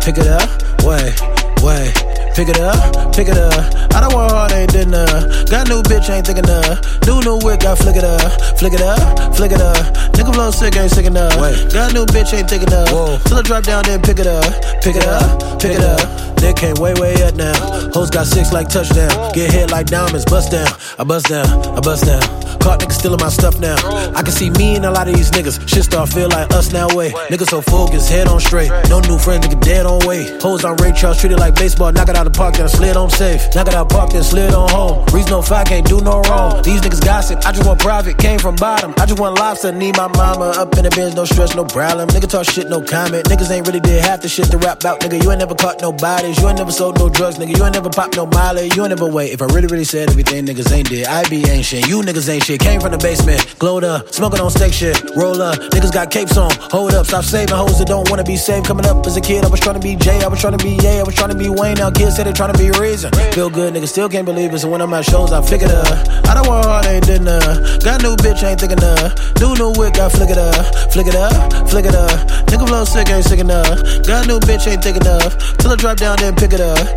pick it up, wait. Pick it up. I don't want hard, ain't did enough. Got new bitch, ain't thick enough. New wick, I flick it up. Nigga flow sick, ain't sick enough. Got new bitch, ain't thick enough. Whoa. Till I drop down, then pick it up. They came way up now. Hoes got 6 like touchdown. Get hit like diamonds, bust down. I bust down. Caught niggas stealing my stuff now. I can see me and a lot of these niggas. Shit start feel like us now, way. Niggas so focused, head on straight. No new friends, nigga dead on way. Hoes on Ray Charles, treated like baseball. Knock it out the park, then I slid on safe. Knock it out park, then slid on home. Reason no fact, can't do no wrong. These niggas gossip, I just want private, came from bottom. I just want lobster, need my mama up in the bins, no stress, no problem. Nigga talk shit, no comment. Niggas ain't really did half the shit to rap out, nigga. You ain't never caught no bodies, you ain't never sold no drugs, nigga. You ain't never popped no mileage, you ain't never wait. If I really said everything niggas ain't did, I be ain't shit. You niggas ain't shit, came from the basement, glowed up, smoking on steak shit, roll up. Niggas got capes on, hold up, stop saving hoes that don't wanna be saved. Coming up as a kid, I was trying to be Jay, I was trying to be Ye, I was trying to be Wayne. Now kids say they trying to be Reason. Feel good, niggas still can't believe it. So when I'm at shows, I figure it up. I don't want hard, ain't did enough. Got new bitch, ain't thick enough. New wick, I flick it up. Nigga flow sick, ain't sick enough. Got new bitch, ain't thick enough. Till I drop down, then pick it up.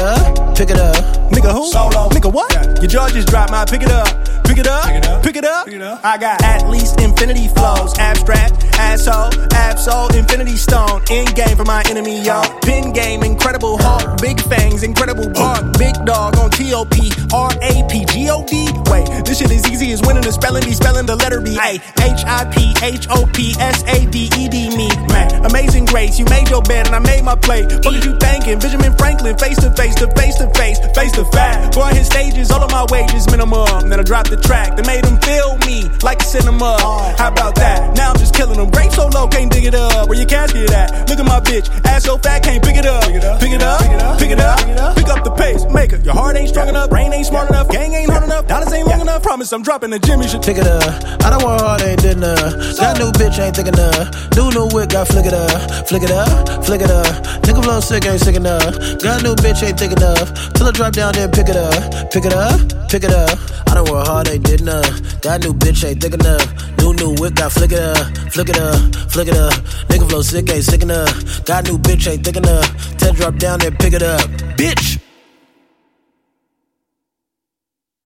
Nigga who? Solo. Nigga what? Yeah. Your jaw just dropped, my pick it up. Pick it up. I got at least infinity flows. Abstract, asshole, absol, infinity stone. End game for my enemy, y'all. Pin game, incredible hawk. Big fangs, incredible bark. Big dog on T-O-P, R-A-P, G-O-D. Wait, this shit is easy as winning the spelling. Be spelling the letter B. A H-I-P-H-O-P-S-A-D-E-D, me. Man, amazing grace. You made your bed and I made my plate. What did you thinking? Benjamin Franklin, face to face. Boy, I hit stages, all of my wages minimum. Then I dropped the track that made them feel me like a cinema. How about that? Now I'm just killing them. Grape so low, can't dig it up. Where your casket at? Look at my bitch, ass so fat, can't pick it up. Pick up the pace, maker. Your heart ain't strong enough, brain ain't smart enough, gang ain't hard enough, dollars ain't long enough. Promise I'm dropping the gym, you should pick it up. I don't want hard, ain't did enough. Got new bitch, ain't thick enough. New wick, I flick it up. Nigga flow sick, ain't sick enough. Got new bitch, ain't thick enough. Till I drop down, then pick it up. I don't work hard, ain't did enough. Got new bitch, ain't thick enough. New wick, I flick it up. Nigga flow sick, ain't sick enough. Got new bitch, ain't thick enough. Till I drop down, then pick it up. Bitch!